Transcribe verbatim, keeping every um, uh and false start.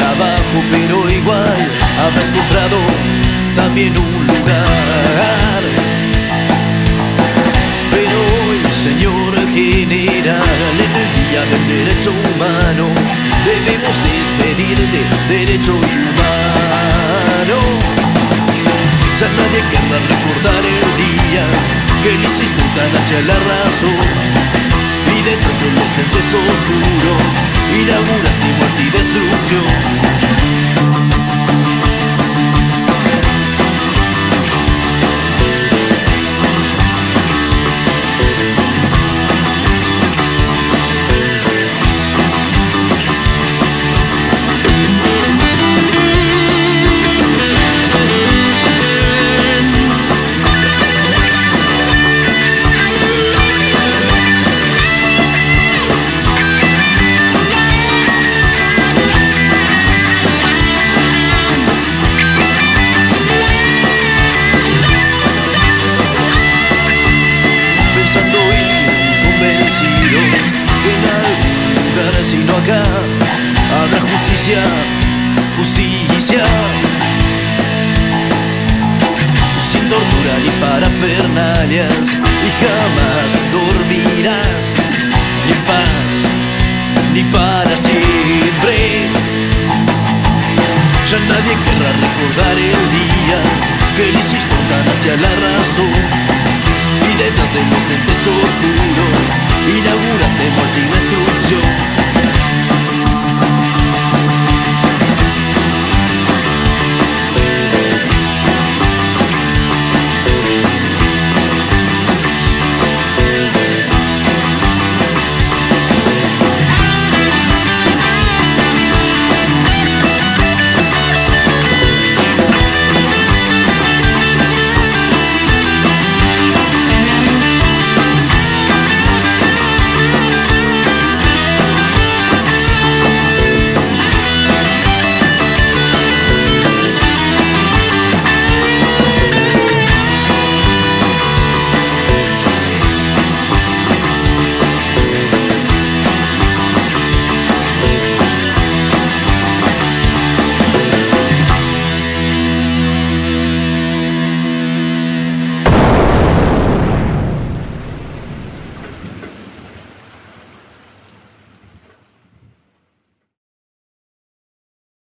trabajo, pero igual habrás comprado también un lugar. Pero hoy, señor general, en el día del derecho humano, debemos despedir del derecho humano. Ya nadie querrá recordar el día que le hiciste eutanasia a la razón, y detrás de los lentes oscuros inauguraste muerte y destrucción. Sino acá habrá justicia, justicia, sin tortura ni parafernalias, y jamás dormirás ni en paz ni para siempre. Ya nadie querrá recordar el día que le hiciste eutanasia la razón, y detrás de los lentes oscuros inauguraste muerte y destrucción.